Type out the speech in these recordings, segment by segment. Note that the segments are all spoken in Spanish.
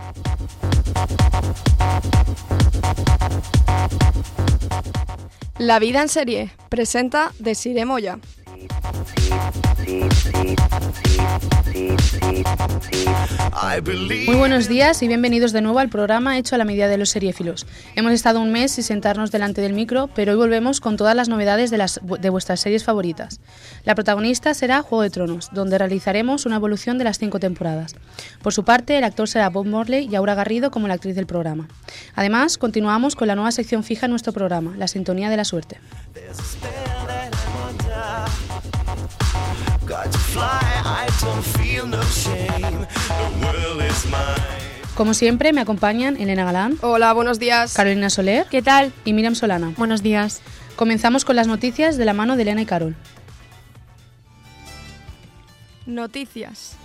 La vida en serie presenta Desiree Moya. Muy buenos días y bienvenidos de nuevo al programa hecho a la medida de los seriéfilos. Hemos estado un mes sin sentarnos delante del micro, pero hoy volvemos con todas las novedades de vuestras series favoritas. La protagonista será Juego de Tronos, donde realizaremos una evolución de las 5 temporadas. Por su parte, el actor será Bob Morley y Aura Garrido como la actriz del programa. Además, continuamos con la nueva sección fija en nuestro programa, la Sintonía de la Suerte. Como siempre, me acompañan Elena Galán. Hola, buenos días. Carolina Soler. ¿Qué tal? Y Miriam Solana. Buenos días. Comenzamos con las noticias de la mano de Elena y Carol. Noticias.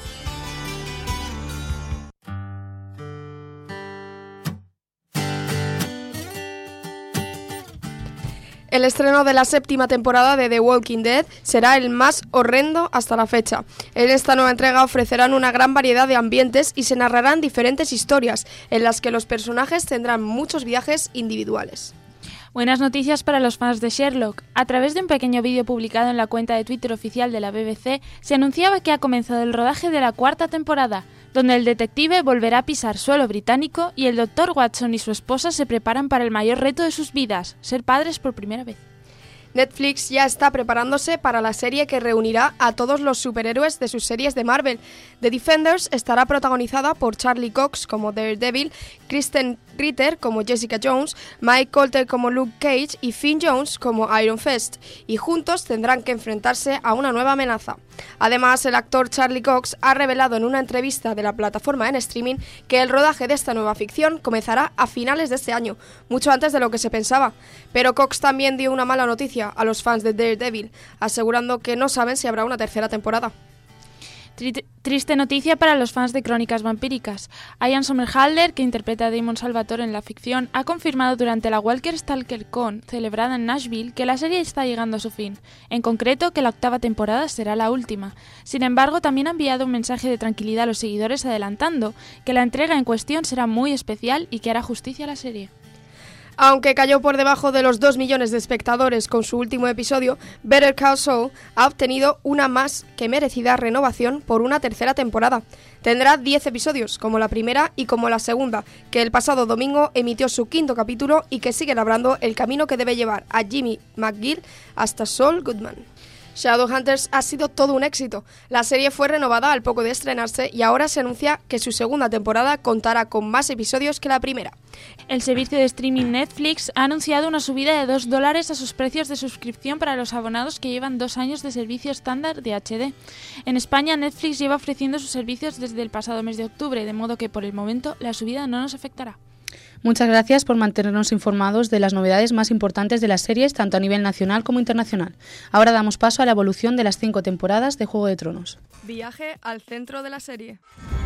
El estreno de la 7ª temporada de The Walking Dead será el más horrendo hasta la fecha. En esta nueva entrega ofrecerán una gran variedad de ambientes y se narrarán diferentes historias, en las que los personajes tendrán muchos viajes individuales. Buenas noticias para los fans de Sherlock. A través de un pequeño vídeo publicado en la cuenta de Twitter oficial de la BBC, se anunciaba que ha comenzado el rodaje de la 4ª temporada, donde el detective volverá a pisar suelo británico y el Dr. Watson y su esposa se preparan para el mayor reto de sus vidas, ser padres por primera vez. Netflix ya está preparándose para la serie que reunirá a todos los superhéroes de sus series de Marvel. The Defenders estará protagonizada por Charlie Cox como Daredevil, Kristen Ritter como Jessica Jones, Mike Colter como Luke Cage y Finn Jones como Iron Fist, y juntos tendrán que enfrentarse a una nueva amenaza. Además, el actor Charlie Cox ha revelado en una entrevista de la plataforma en streaming que el rodaje de esta nueva ficción comenzará a finales de este año, mucho antes de lo que se pensaba. Pero Cox también dio una mala noticia a los fans de Daredevil, asegurando que no saben si habrá una 3ª temporada. Triste noticia para los fans de Crónicas Vampíricas. Ian Somerhalder, que interpreta a Damon Salvatore en la ficción, ha confirmado durante la Walker Stalker Con, celebrada en Nashville, que la serie está llegando a su fin. En concreto, que la 8ª temporada será la última. Sin embargo, también ha enviado un mensaje de tranquilidad a los seguidores adelantando que la entrega en cuestión será muy especial y que hará justicia a la serie. Aunque cayó por debajo de los 2 millones de espectadores con su último episodio, Better Call Saul ha obtenido una más que merecida renovación por una 3ª temporada. Tendrá 10 episodios, como la primera y como la segunda, que el pasado domingo emitió su 5º capítulo y que sigue labrando el camino que debe llevar a Jimmy McGill hasta Saul Goodman. Shadowhunters ha sido todo un éxito. La serie fue renovada al poco de estrenarse y ahora se anuncia que su 2ª temporada contará con más episodios que la primera. El servicio de streaming Netflix ha anunciado una subida de $2 a sus precios de suscripción para los abonados que llevan 2 años de servicio estándar de HD. En España, Netflix lleva ofreciendo sus servicios desde el pasado mes de octubre, de modo que por el momento la subida no nos afectará. Muchas gracias por mantenernos informados de las novedades más importantes de las series, tanto a nivel nacional como internacional. Ahora damos paso a la evolución de las 5 temporadas de Juego de Tronos. Viaje al centro de la serie.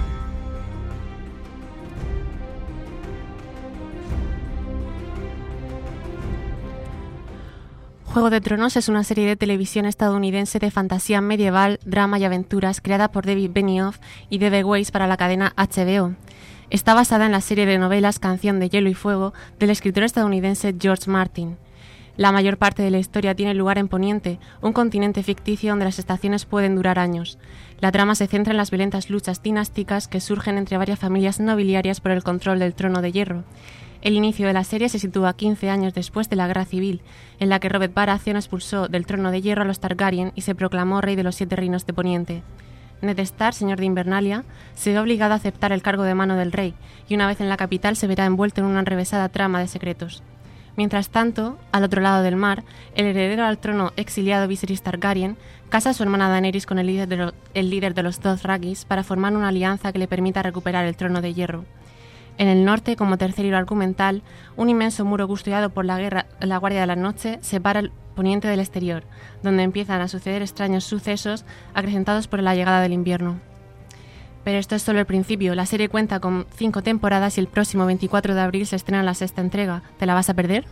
Juego de Tronos es una serie de televisión estadounidense de fantasía medieval, drama y aventuras creada por David Benioff y D.B. Weiss para la cadena HBO. Está basada en la serie de novelas Canción de Hielo y Fuego del escritor estadounidense George Martin. La mayor parte de la historia tiene lugar en Poniente, un continente ficticio donde las estaciones pueden durar años. La trama se centra en las violentas luchas dinásticas que surgen entre varias familias nobiliarias por el control del Trono de Hierro. El inicio de la serie se sitúa 15 años después de la Guerra Civil, en la que Robert Baratheon expulsó del Trono de Hierro a los Targaryen y se proclamó rey de los 7 reinos de Poniente. Ned Stark, señor de Invernalia, se ve obligado a aceptar el cargo de mano del rey, y una vez en la capital se verá envuelto en una enrevesada trama de secretos. Mientras tanto, al otro lado del mar, el heredero al trono exiliado Viserys Targaryen casa a su hermana Daenerys con el líder de los Dothraki para formar una alianza que le permita recuperar el Trono de Hierro. En el norte, como tercer hilo argumental, un inmenso muro custodiado por la Guardia de la Noche separa el poniente del exterior, donde empiezan a suceder extraños sucesos acrecentados por la llegada del invierno. Pero esto es solo el principio. La serie cuenta con 5 temporadas y el próximo 24 de abril se estrena la 6ª entrega. ¿Te la vas a perder?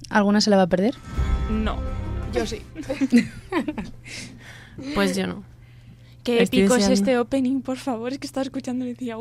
¿Alguna se la va a perder? No. Yo sí. Pues yo no. Qué Estoy épico es deseando. este opening, por favor. Es que estaba escuchando y decía,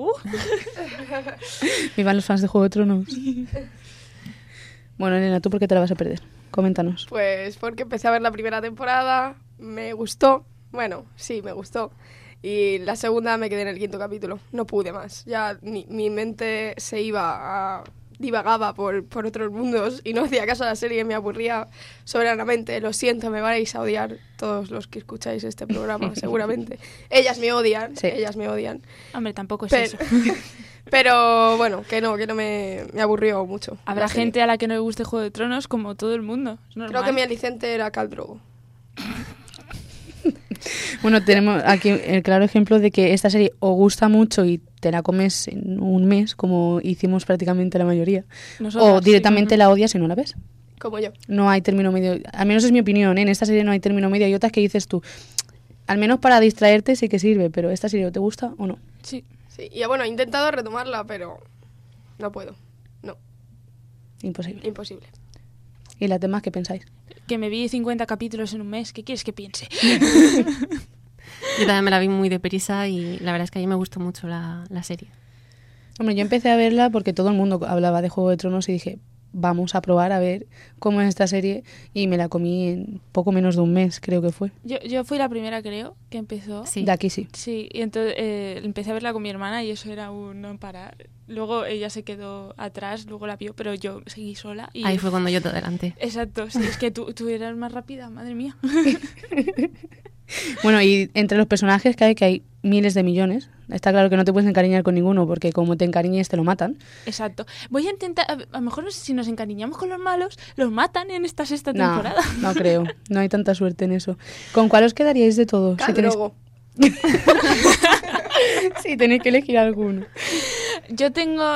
Vivan los fans de Juego de Tronos. Bueno, Elena, ¿tú por qué te la vas a perder? Coméntanos. Pues porque empecé a ver la primera temporada, me gustó, bueno, sí, me gustó. Y la segunda me quedé en el 5º capítulo, no pude más. Ya mi mente se iba divagaba por otros mundos y no hacía caso a la serie, me aburría soberanamente. Lo siento, me vais a odiar todos los que escucháis este programa, seguramente. Ellas me odian, Sí. ellas me odian. Hombre, tampoco es Pero, eso. pero bueno, que no me aburrió mucho. Habrá la serie. gente a la que no le guste Juego de Tronos, como todo el mundo. Es normal. Creo que mi alicente era Khal Drogo. Bueno, tenemos aquí el claro ejemplo de que esta serie o gusta mucho y te la comes en un mes, como hicimos prácticamente la mayoría, Nosotras, o directamente sí. la odias y no la ves. Como yo. No hay término medio. Al menos es mi opinión, ¿eh? En esta serie no hay término medio. Hay otras que dices tú, al menos para distraerte sí que sirve, pero esta serie o te gusta o no. Sí. Sí, y bueno, he intentado retomarla, pero no puedo. No, Imposible. imposible. ¿Y las demás qué pensáis? Que me vi 50 capítulos en un mes. ¿Qué quieres que piense? Yo también me la vi muy deprisa y la verdad es que a mí me gustó mucho la serie. Hombre, yo empecé a verla porque todo el mundo hablaba de Juego de Tronos y dije, vamos a probar a ver cómo es esta serie, y me la comí en poco menos de un mes, creo que fue. Yo fui la primera, creo, que empezó. Sí. De aquí sí. Sí, y entonces empecé a verla con mi hermana y eso era un no parar. Luego ella se quedó atrás, luego la vio, pero yo seguí sola. Y Ahí fue cuando yo te adelanté. Exacto, sí, es que tú eras más rápida, madre mía. Bueno, y entre los personajes que hay miles de millones. Está claro que no te puedes encariñar con ninguno porque como te encariñes te lo matan. Exacto. Voy a intentar, a lo mejor si nos encariñamos con los malos, los matan en esta sexta No, temporada. no creo. No hay tanta suerte en eso. ¿Con cuál os quedaríais de todos? Khal Drogo. Sí, tenéis que elegir alguno. Yo tengo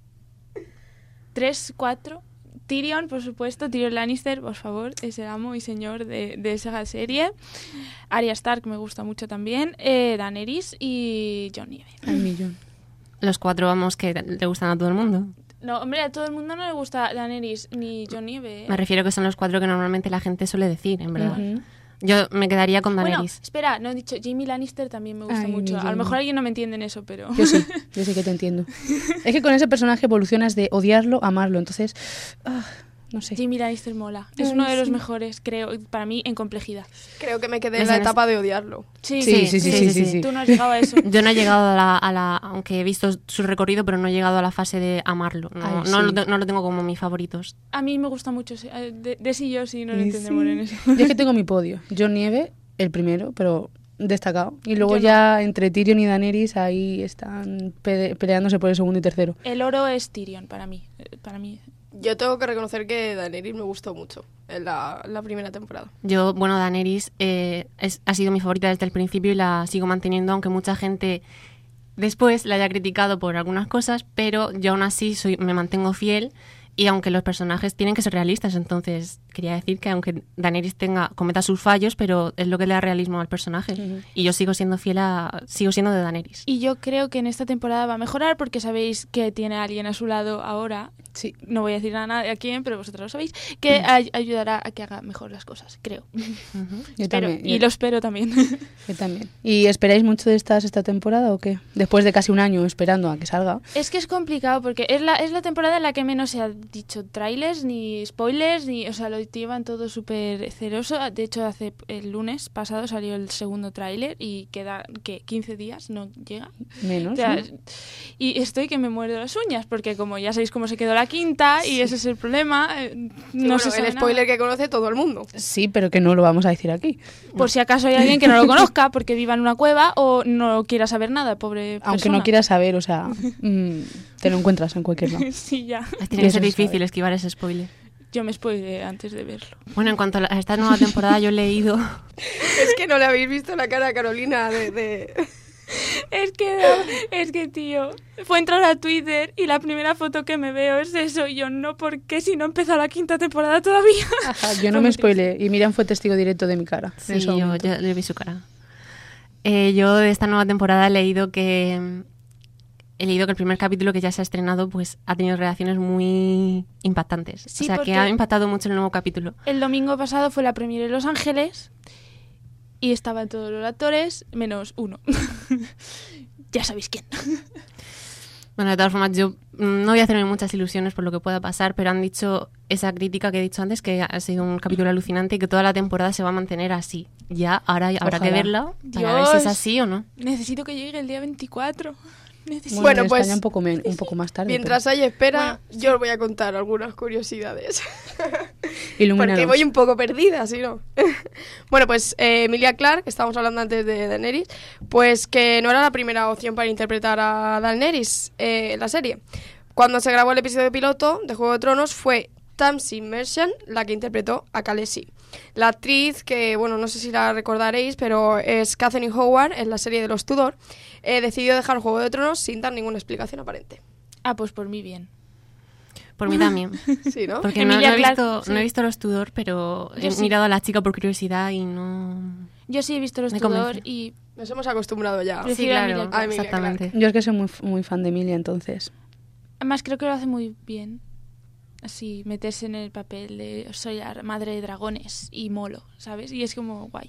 3, 4. Tyrion, por supuesto, Tyrion Lannister, por favor, es el amo y señor de esa serie. Arya Stark me gusta mucho también. Daenerys y Jon Nieve. Al millón. Los 4, vamos, que le gustan a todo el mundo. No, hombre, a todo el mundo no le gusta Daenerys ni Jon Nieve. Me refiero que son los 4 que normalmente la gente suele decir, en verdad. Ujú. Yo me quedaría con Bueno, Daenerys. espera, no he dicho, Jaime Lannister también me gusta Ay, mucho. mi A lo Jaime. mejor alguien no me entiende en eso, pero... Yo sí que te entiendo. Es que con ese personaje evolucionas de odiarlo a amarlo, entonces, no sé. Jaime Lannister mola. Es Ay, uno de los sí. mejores, creo, para mí, en complejidad. Creo que me quedé ¿Me en la sabes? etapa de odiarlo. Sí, sí. Tú no has llegado a eso. Yo no he llegado a la... Aunque he visto su recorrido, pero no he llegado a la fase de amarlo. No, Ay, no, sí. no lo tengo como mis favoritos. A mí me gusta mucho. De sí y yo sí, no lo Sí. entendemos en eso. Yo es que tengo mi podio. Jon Nieve, el primero, pero destacado. Y luego Yo no. ya entre Tyrion y Daenerys ahí están peleándose por el segundo y tercero. El oro es Tyrion para mí. Para mí. Yo tengo que reconocer que Daenerys me gustó mucho en la primera temporada. Yo, bueno, Daenerys ha sido mi favorita desde el principio y la sigo manteniendo, aunque mucha gente después la haya criticado por algunas cosas, pero yo aún así me mantengo fiel. Y aunque los personajes tienen que ser realistas, entonces quería decir que aunque Daenerys cometa sus fallos, pero es lo que le da realismo al personaje. Ujú. Y yo sigo siendo sigo siendo de Daenerys. Y yo creo que en esta temporada va a mejorar porque sabéis que tiene a alguien a su lado ahora. Sí. No voy a decir a nadie a quién, pero vosotros lo sabéis. Que ayudará a que haga mejor las cosas, creo. Yo Espero, también. y lo espero también. Yo también. ¿Y esperáis mucho de esta temporada o qué? Después de casi un año esperando a que salga. Es que es complicado porque es la temporada en la que menos se ha dicho trailers ni spoilers, o sea, lo llevan todo súper ceroso. De hecho, el lunes pasado salió el segundo tráiler y queda, ¿qué? 15 días, no llega. Menos. O sea, ¿no? y estoy que me muerdo las uñas porque como ya sabéis cómo se quedó la quinta y ese es el problema, Sí, no bueno, se sabe el spoiler nada. que conoce todo el mundo. Sí, pero que no lo vamos a decir aquí. Por si acaso hay alguien que no lo conozca porque viva en una cueva o no quiera saber nada, pobre Aunque persona. no quieras saber, o sea, te lo encuentras en cualquier lado. Sí, ya. Tiene que ser Eso es difícil esquivar ese spoiler. Yo me spoileé antes de verlo. Bueno, en cuanto a esta nueva temporada, yo he leído... Es que no le habéis visto la cara a Carolina de... Es que, tío, fue entrar a Twitter y la primera foto que me veo es eso. Y yo, no, ¿por qué si no ha empezado la quinta temporada todavía? Ajá, yo no me spoileé y Miriam fue testigo directo de mi cara. en Sí, ese yo momento. le vi su cara. Yo de esta nueva temporada he leído que he leído que el primer capítulo que ya se ha estrenado pues ha tenido reacciones muy impactantes. Sí, o sea, que ha impactado mucho el nuevo capítulo. El domingo pasado fue la premiere en Los Ángeles y estaban todos los actores, menos uno. Ya sabéis quién. Bueno, de todas formas, yo no voy a hacerme muchas ilusiones por lo que pueda pasar, pero han dicho esa crítica que he dicho antes, que ha sido un capítulo alucinante y que toda la temporada se va a mantener así. Ya, ahora habrá que verla para ver si es así o no. Necesito que llegue el día 24. Bueno, en pues España un poco más tarde. Mientras hay espera, yo os voy a contar algunas curiosidades. Ilumínanos. Porque voy un poco perdida, si no. Bueno, pues Emilia Clarke, que estábamos hablando antes de Daenerys, pues que no era la primera opción para interpretar a Daenerys en la serie. Cuando se grabó el episodio piloto de Juego de Tronos fue Tamsin Merchant la que interpretó a Khaleesi. La actriz, que bueno, no sé si la recordaréis, pero es Catherine Howard en la serie de los Tudor, decidió dejar Juego de Tronos sin dar ninguna explicación aparente. Ah, pues por mí bien. Por mí también. Sí, ¿no? Porque no he visto los Tudor, pero he mirado a la chica por curiosidad y no... Yo sí he visto los Tudor y... Nos hemos acostumbrado ya. Sí, claro, exactamente. Yo es que soy muy fan de Emilia, entonces. Además creo que lo hace muy bien. Así, meterse en el papel de soy la madre de dragones y molo, ¿sabes? Y es como guay.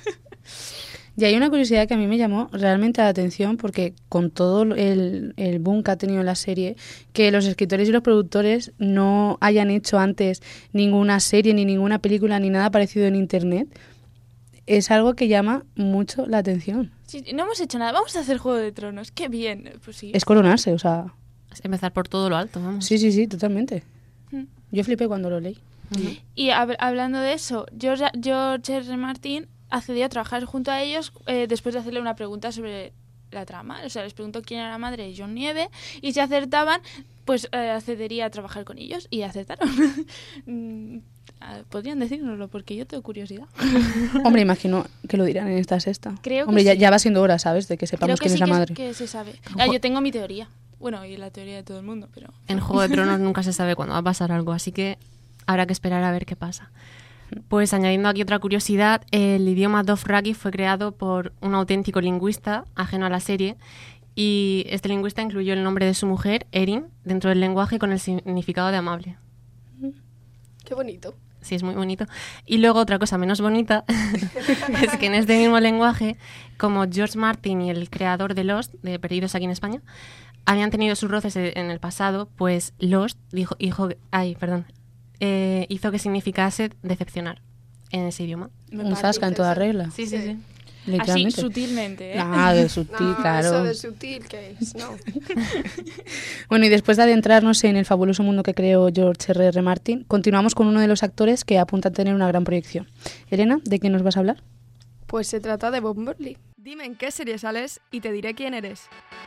Y hay una curiosidad que a mí me llamó realmente la atención, porque con todo el boom que ha tenido la serie, que los escritores y los productores no hayan hecho antes ninguna serie, ni ninguna película, ni nada parecido en Internet, es algo que llama mucho la atención. Sí, no hemos hecho nada, vamos a hacer Juego de Tronos, qué bien. Pues sí. Es coronarse, o sea... Es empezar por todo lo alto, vamos. Sí, totalmente. Yo flipé cuando lo leí. Y hablando de eso, George R. Martin accedió a trabajar junto a ellos después de hacerle una pregunta sobre la trama. O sea, les preguntó quién era la madre de Jon Nieve y si acertaban, pues accedería a trabajar con ellos y acertaron. Podrían decírnoslo porque yo tengo curiosidad. Hombre, imagino que lo dirán en esta sexta. Creo que Hombre, sí. ya va siendo hora, ¿sabes? De que sepamos quién es la madre. Creo que se sabe. Yo tengo mi teoría. Bueno, y la teoría de todo el mundo, pero... En Juego de Tronos nunca se sabe cuándo va a pasar algo, así que habrá que esperar a ver qué pasa. Pues añadiendo aquí otra curiosidad, el idioma Dothraki fue creado por un auténtico lingüista ajeno a la serie, y este lingüista incluyó el nombre de su mujer, Erin, dentro del lenguaje con el significado de amable. Qué bonito. Sí, es muy bonito. Y luego otra cosa menos bonita es que en este mismo lenguaje, como George Martin y el creador de Lost, de Perdidos aquí en España, habían tenido sus roces en el pasado, pues Lost hizo que significase decepcionar en ese idioma. Un zasca en toda regla. Sí. Así, sutilmente, ¿eh? Ah, de sutil, claro. Eso de sutil que es, no. Bueno, y después de adentrarnos en el fabuloso mundo que creó George R.R. Martin, continuamos con uno de los actores que apunta a tener una gran proyección. Elena, ¿de qué nos vas a hablar? Pues se trata de Bob Morley. Dime en qué serie sales y te diré quién eres.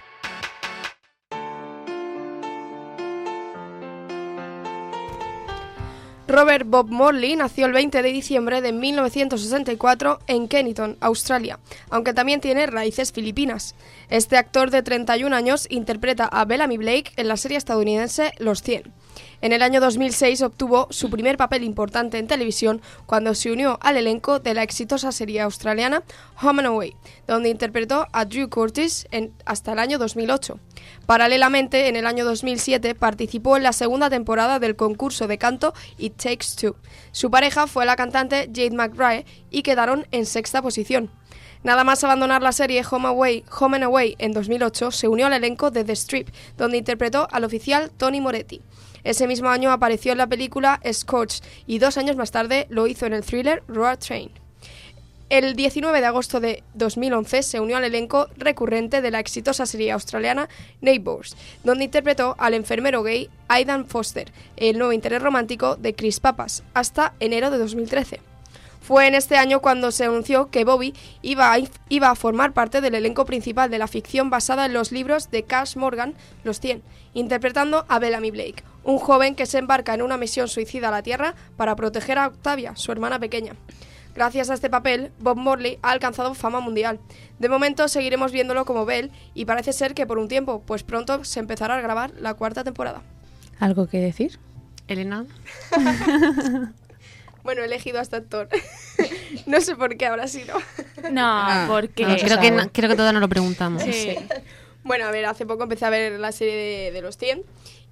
Robert Bob Morley nació el 20 de diciembre de 1964 en Kennington, Australia, aunque también tiene raíces filipinas. Este actor de 31 años interpreta a Bellamy Blake en la serie estadounidense Los 100. En el año 2006 obtuvo su primer papel importante en televisión cuando se unió al elenco de la exitosa serie australiana Home and Away, donde interpretó a Drew Curtis hasta el año 2008. Paralelamente, en el año 2007 participó en la segunda temporada del concurso de canto It Takes Two. Su pareja fue la cantante Jade McRae y quedaron en sexta posición. Nada más abandonar la serie Home and Away en 2008, se unió al elenco de The Strip, donde interpretó al oficial Tony Moretti. Ese mismo año apareció en la película Scorch y 2 años más tarde lo hizo en el thriller Road Train. El 19 de agosto de 2011 se unió al elenco recurrente de la exitosa serie australiana Neighbours, donde interpretó al enfermero gay Aidan Foster, el nuevo interés romántico de Chris Pappas, hasta enero de 2013. Fue en este año cuando se anunció que Bobby iba a formar parte del elenco principal de la ficción basada en los libros de Cash Morgan, Los 100, interpretando a Bellamy Blake, un joven que se embarca en una misión suicida a la Tierra para proteger a Octavia, su hermana pequeña. Gracias a este papel, Bob Morley ha alcanzado fama mundial. De momento seguiremos viéndolo como Bell y parece ser que por un tiempo, pues pronto se empezará a grabar la 4ª temporada. ¿Algo que decir? Elena. Bueno, he elegido a este actor. No sé por qué, ahora sí no. No, porque... Creo que todas nos lo preguntamos. Sí. Bueno, a ver, hace poco empecé a ver la serie de los 100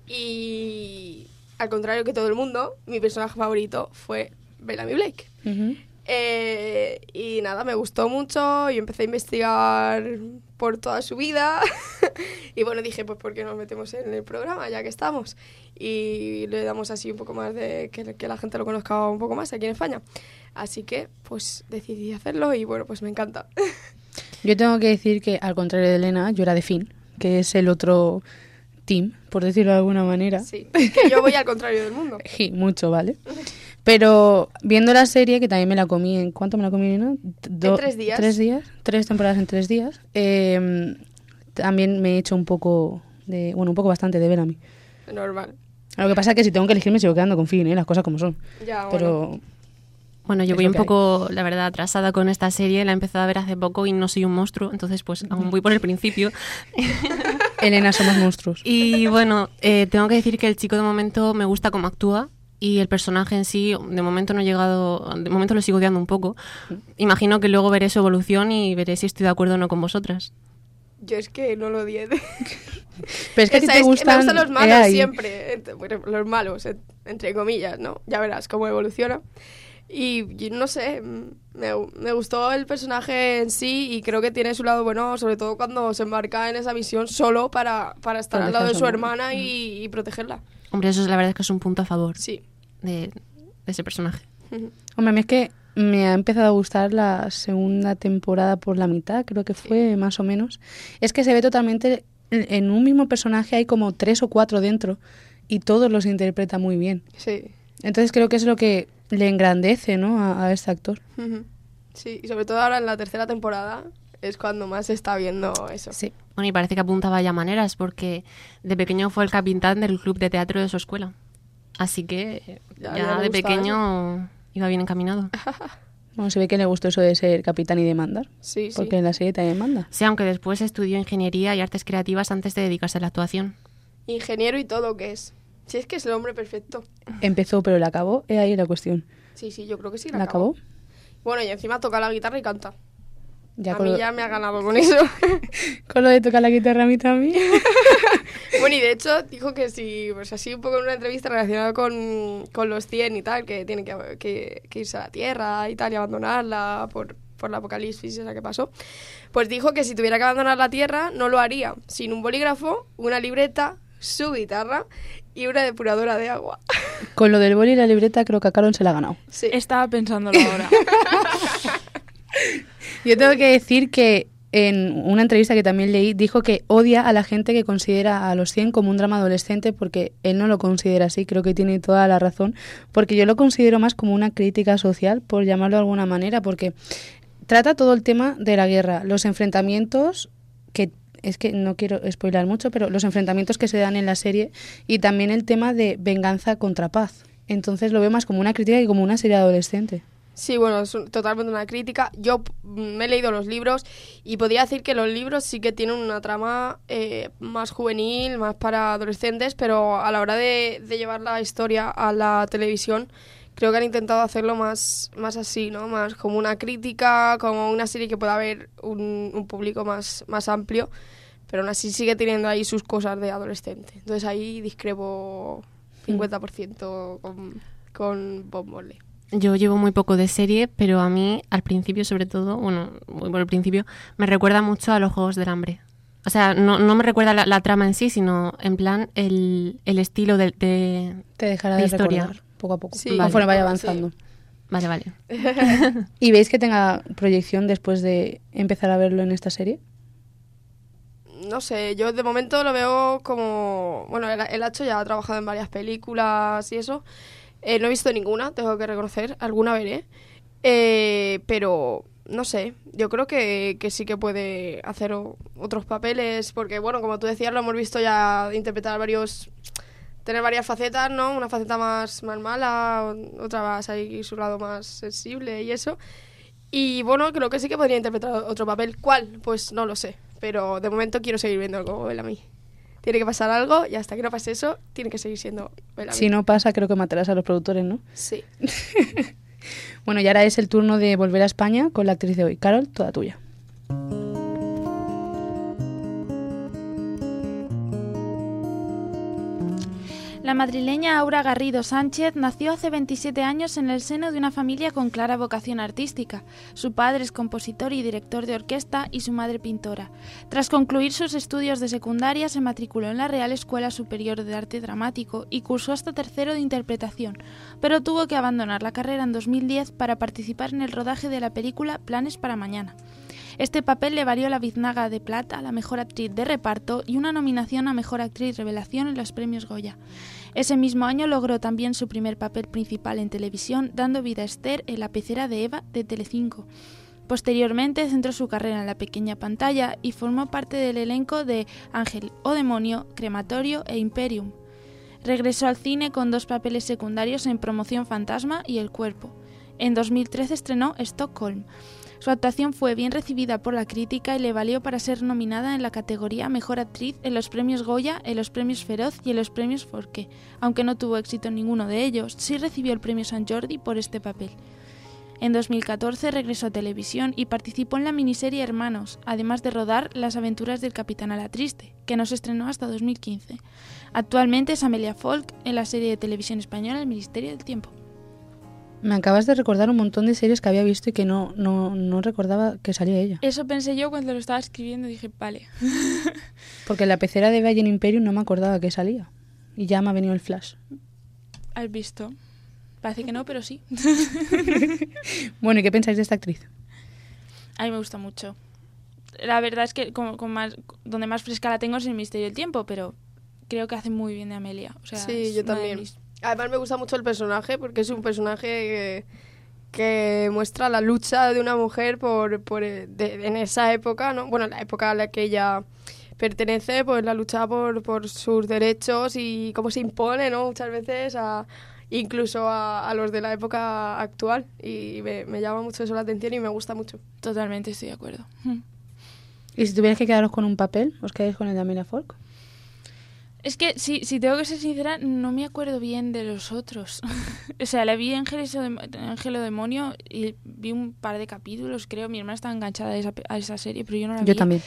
y al contrario que todo el mundo, mi personaje favorito fue Bellamy Blake. Ujú. Y nada, me gustó mucho y empecé a investigar por toda su vida y bueno, dije, pues ¿por qué no nos metemos en el programa ya que estamos? Y le damos así un poco más de que la gente lo conozca un poco más aquí en España. Así que pues decidí hacerlo y bueno, pues me encanta. Yo tengo que decir que, al contrario de Elena, yo era de Finn, que es el otro team, por decirlo de alguna manera. Sí, que yo voy al contrario del mundo. Sí, mucho, ¿vale? Pero viendo la serie, que también me la comí, ¿en cuánto me la comí, Elena? En 3 días. 3 días, 3 temporadas en 3 días. También me he hecho un poco bastante de Bellamy. Normal. Lo que pasa es que si tengo que elegir me sigo quedando con Finn, las cosas como son. Ya, bueno. Pero Bueno, yo Es voy lo un que hay. poco, la verdad, atrasada con esta serie. La he empezado a ver hace poco y no soy un monstruo, entonces pues aún voy por el principio. Elena, somos monstruos. Y bueno, tengo que decir que el chico de momento me gusta cómo actúa y el personaje en sí, de momento no he llegado, de momento lo sigo odiando un poco. Imagino que luego veré su evolución y veré si estoy de acuerdo o no con vosotras. Yo es que no lo odié. Pero es que a ti te Me gustan gustan los malos AI. siempre. Bueno, los malos, entre comillas, ¿no? Ya verás cómo evoluciona. Y no sé, me gustó el personaje en sí y creo que tiene su lado bueno, sobre todo cuando se embarca en esa misión solo para estar al lado de su hermana y protegerla. Hombre, eso es la verdad es que es un punto a favor Sí. de ese personaje. Hombre, a mí es que me ha empezado a gustar la segunda temporada por la mitad, creo que fue más o menos. Es que se ve totalmente, en un mismo personaje hay como 3 o 4 dentro y todos los interpreta muy bien. Sí. Entonces creo que es lo que le engrandece, ¿no?, a este actor. Sí, y sobre todo ahora en la tercera temporada es cuando más se está viendo eso. Sí. Bueno, y parece que apuntaba ya maneras porque de pequeño fue el capitán del club de teatro de su escuela. Así que Ya ya le de gustaba pequeño iba bien encaminado. Bueno, se ve que le gustó eso de ser capitán y de mandar, Sí, sí. porque en la serie también manda. Sí, aunque después estudió ingeniería y artes creativas antes de dedicarse a la actuación. Ingeniero y todo que es. Si es que es el hombre perfecto. Empezó, pero la acabó, ahí la cuestión. Sí, sí, yo creo que sí ¿La acabó? Bueno, y encima toca la guitarra y canta. Ya A con mí lo, ya me ha ganado con eso. con lo de tocar la guitarra a mí también. Bueno, y de hecho dijo que si, pues así un poco en una entrevista relacionada con los 100 y tal, que tiene que irse a la Tierra y tal y abandonarla por la apocalipsis esa que pasó, pues dijo que si tuviera que abandonar la Tierra no lo haría sin un bolígrafo, una libreta, su guitarra y una depuradora de agua. Con lo del boli y la libreta creo que a Carol se la ha ganado. Sí. Estaba pensándolo ahora. Yo tengo que decir que en una entrevista que también leí, dijo que odia a la gente que considera a los 100 como un drama adolescente, porque él no lo considera así. Creo que tiene toda la razón, porque yo lo considero más como una crítica social, por llamarlo de alguna manera, porque trata todo el tema de la guerra, los enfrentamientos, que es que no quiero spoilar mucho, pero los enfrentamientos que se dan en la serie, y también el tema de venganza contra paz. Entonces lo veo más como una crítica que como una serie adolescente. Sí, bueno, es totalmente una crítica. Yo me he leído los libros y podría decir que los libros sí que tienen una trama más juvenil, más para adolescentes, pero a la hora de llevar la historia a la televisión creo que han intentado hacerlo más así, ¿no? Más como una crítica, como una serie que pueda haber un público más amplio, pero aún así sigue teniendo ahí sus cosas de adolescente. Entonces ahí discrepo 50% con Bob Marley. Yo llevo muy poco de serie, pero a mí, al principio sobre todo, bueno, muy por el principio, me recuerda mucho a los Juegos del Hambre. O sea, no me recuerda la trama en sí, sino en plan el estilo de Te dejará de de historia. recordar poco a poco, Sí, conforme vaya sí. avanzando. Vale. ¿Y veis que tenga proyección después de empezar a verlo en esta serie? No sé, yo de momento lo veo como... Bueno, el Hacho ya ha trabajado en varias películas y eso. No he visto ninguna, tengo que reconocer. Alguna veré. Pero, no sé, yo creo que sí que puede hacer otros papeles. Porque, bueno, como tú decías, lo hemos visto ya interpretar tener varias facetas, ¿no? Una faceta más mala, otra más ahí su lado más sensible y eso. Y, bueno, creo que sí que podría interpretar otro papel. ¿Cuál? Pues no lo sé. Pero de momento quiero seguir viendo como Bellamy. Tiene que pasar algo y hasta que no pase eso, tiene que seguir siendo Bellamy. Si no pasa, creo que matarás a los productores, ¿no? Sí. Bueno, y ahora es el turno de volver a España con la actriz de hoy. Carol, toda tuya. La madrileña Aura Garrido Sánchez nació hace 27 años en el seno de una familia con clara vocación artística. Su padre es compositor y director de orquesta y su madre pintora. Tras concluir sus estudios de secundaria, se matriculó en la Real Escuela Superior de Arte Dramático y cursó hasta tercero de interpretación, pero tuvo que abandonar la carrera en 2010 para participar en el rodaje de la película Planes para mañana. Este papel le valió la Biznaga de Plata a la mejor actriz de reparto y una nominación a mejor actriz revelación en los premios Goya. Ese mismo año logró también su primer papel principal en televisión, dando vida a Esther en La pecera de Eva de Telecinco. Posteriormente centró su carrera en la pequeña pantalla y formó parte del elenco de Ángel o Demonio, Crematorio e Imperium. Regresó al cine con 2 papeles secundarios en Promoción Fantasma y El cuerpo. En 2013 estrenó Stockholm. Su actuación fue bien recibida por la crítica y le valió para ser nominada en la categoría Mejor Actriz en los premios Goya, en los premios Feroz y en los premios Forqué. Aunque no tuvo éxito en ninguno de ellos, sí recibió el premio Sant Jordi por este papel. En 2014 regresó a televisión y participó en la miniserie Hermanos, además de rodar Las aventuras del Capitán Alatriste, que no se estrenó hasta 2015. Actualmente es Amelia Folk en la serie de televisión española El Ministerio del Tiempo. Me acabas de recordar un montón de series que había visto y que no recordaba que salía ella. Eso pensé yo cuando lo estaba escribiendo, dije, vale. Porque en La pecera de Eva y en Imperium no me acordaba que salía. Y ya me ha venido el flash. ¿Has visto? Parece que no, pero sí. Bueno, ¿y qué pensáis de esta actriz? A mí me gusta mucho. La verdad es que donde más fresca la tengo es en El Misterio del Tiempo, pero creo que hace muy bien de Amelia. O sea, sí, yo también. Además me gusta mucho el personaje porque es un personaje que muestra la lucha de una mujer en esa época, ¿no? Bueno, en la época a la que ella pertenece, pues la lucha por sus derechos y cómo se impone, ¿no? Muchas veces incluso a los de la época actual. Y me llama mucho eso la atención y me gusta mucho. Totalmente estoy de acuerdo. ¿Y si tuvierais que quedaros con un papel, os quedáis con el de Amelia Folk? Es que, si tengo que ser sincera, no me acuerdo bien de los otros. O sea, la vi en Ángel o Demonio y vi un par de capítulos, creo. Mi hermana estaba enganchada a esa serie, pero yo no la vi. Yo también.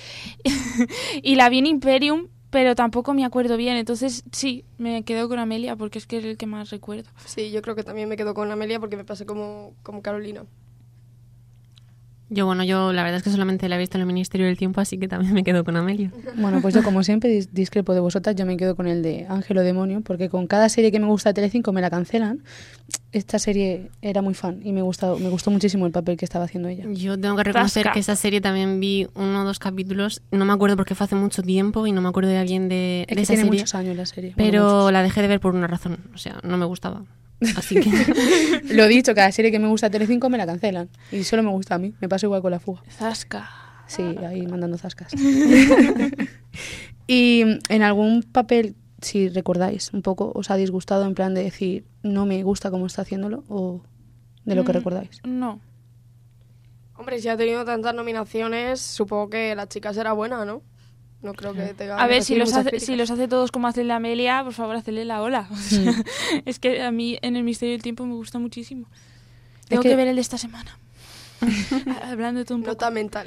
Y la vi en Imperium, pero tampoco me acuerdo bien. Entonces, sí, me quedo con Amelia porque es que es el que más recuerdo. Sí, yo creo que también me quedo con Amelia porque me pasé como Carolina. Yo la verdad es que solamente la he visto en El Ministerio del Tiempo, así que también me quedo con Amelia. Bueno, pues yo como siempre discrepo de vosotras, yo me quedo con el de Ángel o Demonio, porque con cada serie que me gusta de Telecinco me la cancelan. Esta serie era muy fan y me gustó muchísimo el papel que estaba haciendo ella. Yo tengo que reconocer que esa serie también vi 1 o 2 capítulos, no me acuerdo porque fue hace mucho tiempo y no me acuerdo de alguien de esa serie. Tiene muchos años la serie. Pero la dejé de ver por una razón, o sea, no me gustaba. Así que lo dicho, cada serie que me gusta de Telecinco me la cancelan y solo me gusta a mí, me pasa igual con La fuga. Zasca. Sí, ahí mandando zascas. Y en algún papel, si recordáis un poco, os ha disgustado en plan de decir no me gusta cómo está haciéndolo, o de lo que recordáis. No. Hombre, si ha tenido tantas nominaciones, supongo que la chica será buena, ¿no? No creo que tenga... A ver, si los hace todos como hace la Amelia, por favor, hacedle la ola. O sea, es que a mí en El Misterio del Tiempo me gusta muchísimo. Tengo que ver el de esta semana. Hablando de todo un poco. Nota mental.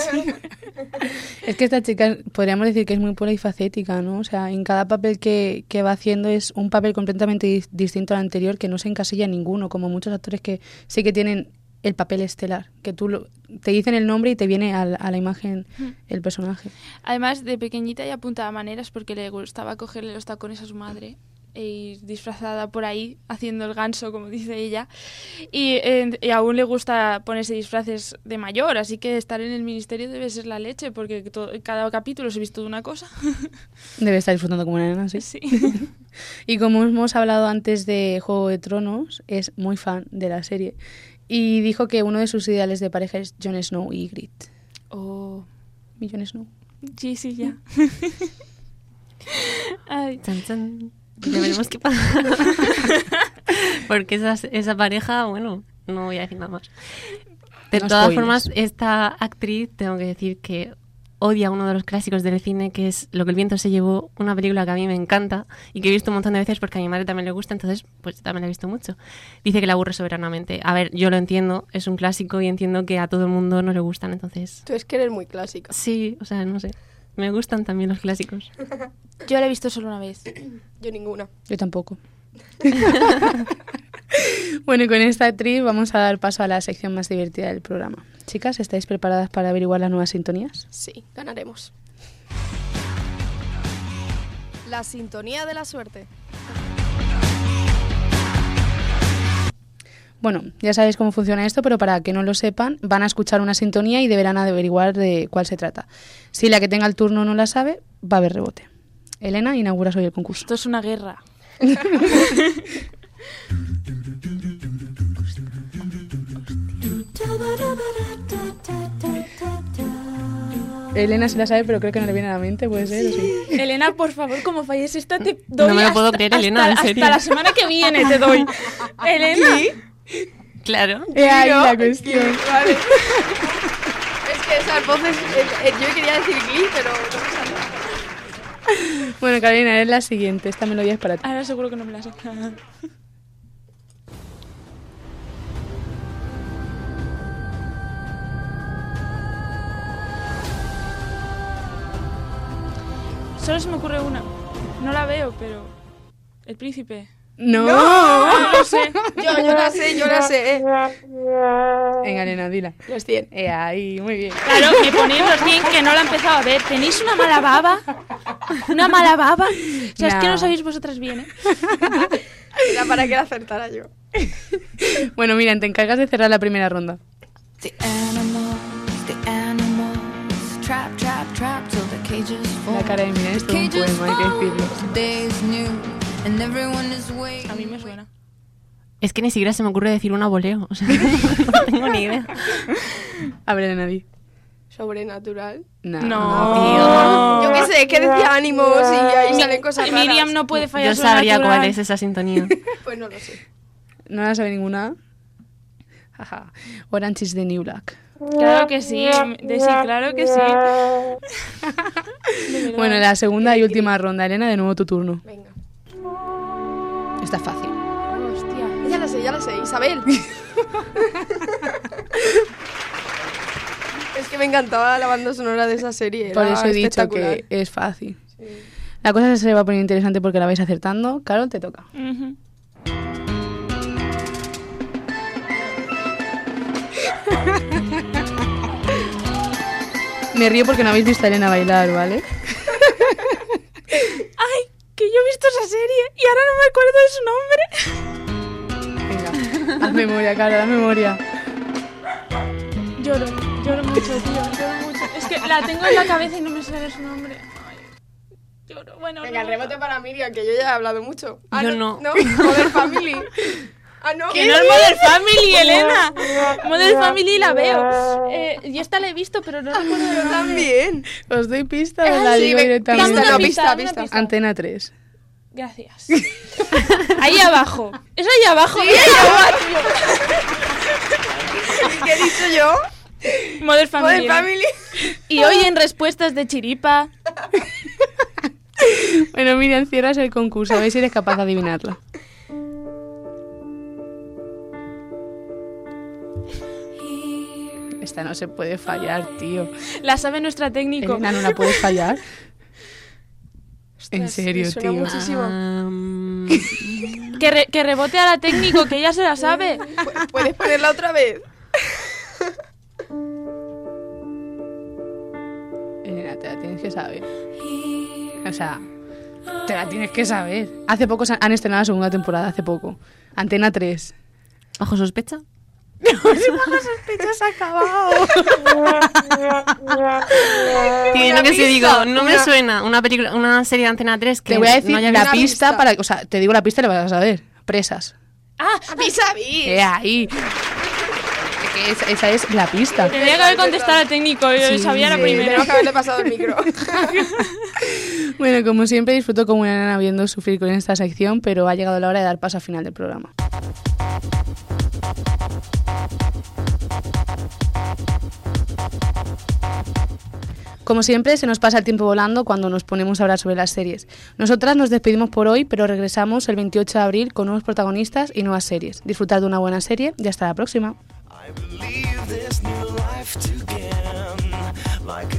Es que esta chica podríamos decir que es muy polifacética, ¿no? O sea, en cada papel que va haciendo es un papel completamente distinto al anterior, que no se encasilla en ninguno, como muchos actores que sí que tienen el papel estelar, que te dicen el nombre y te viene a la imagen el personaje. Además, de pequeñita ya apuntaba maneras porque le gustaba cogerle los tacones a su madre e ir disfrazada por ahí haciendo el ganso, como dice ella, y aún le gusta ponerse disfraces de mayor, así que estar en el ministerio debe ser la leche, porque cada capítulo se visto de una cosa. Debe estar disfrutando como una nena, sí. Sí. Y como hemos hablado antes de Juego de Tronos, es muy fan de la serie. Y dijo que uno de sus ideales de pareja es Jon Snow y Ygritte. Oh. ¿Y Jon Snow? Sí, ya. Ay. Chan, chan. Ya veremos qué pasa. Porque esa pareja, bueno, no voy a decir nada más. De todas formas, esta actriz, tengo que decir que odia uno de los clásicos del cine, que es Lo que el viento se llevó, una película que a mí me encanta y que he visto un montón de veces porque a mi madre también le gusta, entonces pues también la he visto mucho. Dice que la aburre soberanamente. A ver, yo lo entiendo, es un clásico y entiendo que a todo el mundo no le gustan, entonces... Tú es que eres muy clásica. Sí, o sea, no sé. Me gustan también los clásicos. Yo la he visto solo una vez. Yo ninguna. Yo tampoco. Bueno, y con esta actriz vamos a dar paso a la sección más divertida del programa. Chicas, ¿estáis preparadas para averiguar las nuevas sintonías? Sí, ganaremos. La sintonía de la suerte. Bueno, ya sabéis cómo funciona esto, pero para que no lo sepan, van a escuchar una sintonía y deberán averiguar de cuál se trata. Si la que tenga el turno no la sabe, va a haber rebote. Elena, inauguras hoy el concurso. Esto es una guerra. Elena se la sabe, pero creo que no le viene a la mente, ¿puede ser? ¿O sí? Elena, por favor, como falles esta, te doy No me lo puedo creer, Elena, en serio. hasta la semana que viene te doy. Elena. Claro. Ahí la cuestión. Vale. Es que esas voces... yo quería decir Glee, pero no me sale. Bueno, Carolina, eres la siguiente. Esta melodía es para ti. Ahora seguro que no me la sé. Solo se me ocurre una. No la veo, pero... El príncipe. ¡No! No lo sé. Yo la sé. Venga, Elena, dila. Los 100. Ahí, muy bien. Claro, me ponéis los 100 que no la he empezado a ver. ¿Tenéis una mala baba? ¿Una mala baba? O sea, es que no sabéis vosotras bien, ¿eh? Era para que la acertara yo. Bueno, mira, te encargas de cerrar la primera ronda. The animals, trap, trap, trap till the cages fall. La cara de Miriam es todo un poema, hay que decirlo. Days new and everyone is waiting. A mí me suena. Es que ni siquiera se me ocurre decir una voleo. O sea, no tengo ni idea. A ver, Elena, di. Sobrenatural. No. No. Yo qué sé, que decía ánimos y ahí salen cosas raras. Miriam no puede fallar. Yo sabría Sobrenatural. cuál es esa sintonía. Pues no lo sé. ¿No la sabe ninguna? Jaja. Orange is the New Black. Claro que sí, claro que sí. De verdad. Bueno, la segunda y última ronda. Elena, de nuevo tu turno. Venga. Está fácil. Hostia. Ya la sé. Isabel. Es que me encantaba la banda sonora de esa serie. Por era eso he dicho espectacular. que es fácil. Sí. La cosa se va a poner interesante porque la vais acertando. Carol, te toca. Ujú. Me río porque no habéis visto a Elena bailar, ¿vale? Ay, que yo he visto esa serie y ahora no me acuerdo de su nombre. Venga, haz memoria, Carol, haz memoria. Lloro mucho, tío, lloro mucho. Es que la tengo en la cabeza y no me sale su nombre. Ay, lloro, bueno. Venga, el no. rebote para Miriam, que yo ya he hablado mucho. Yo no. No, Modern Family. Ah, no. Que no es Modern Family, Elena. Modern Family la veo. Y esta la he visto, pero no recuerdo de Yo nombre. también. ¿Os doy pista o la Sí, digo dame directamente? una Dame pista. una pista. Antena 3. Gracias. Ahí abajo. ¿Es ahí abajo? ¿Qué he dicho yo? Modern Family. Modern Family. Y hoy en respuestas de chiripa. Bueno, Miriam, cierras el concurso. A ver si eres capaz de adivinarla. Esta no se puede fallar, tío. La sabe nuestra técnico. Elena, ¿no la puedes fallar? En Ostras, serio, me suena tío. muchísimo. Que rebote a la técnico, que ella se la sabe. ¿Puedes ponerla otra vez? Elena, te la tienes que saber. O sea, te la tienes que saber. Hace poco han estrenado la segunda temporada, hace poco. Antena 3. ¿Bajo sospecha? Sospechas acabado. Tío, no que se digo, no me suena una película, una serie de Antena 3 que Te voy a decir no haya la visto. pista para... O sea, te digo la pista y la vas a saber. Presas. Ah, ¡Vis a vis! Ahí. Que esa es la pista. tendría que haber contestado al técnico. Yo Sí, sabía la sí, primera. Tenemos que haberle pasado el micro. Bueno, como siempre, disfruto como una nana viendo sufrir con esta sección, pero ha llegado la hora de dar paso al final del programa. Como siempre, se nos pasa el tiempo volando cuando nos ponemos a hablar sobre las series. Nosotras nos despedimos por hoy, pero regresamos el 28 de abril con nuevos protagonistas y nuevas series. Disfrutad de una buena serie y hasta la próxima. I believe this new life to begin, like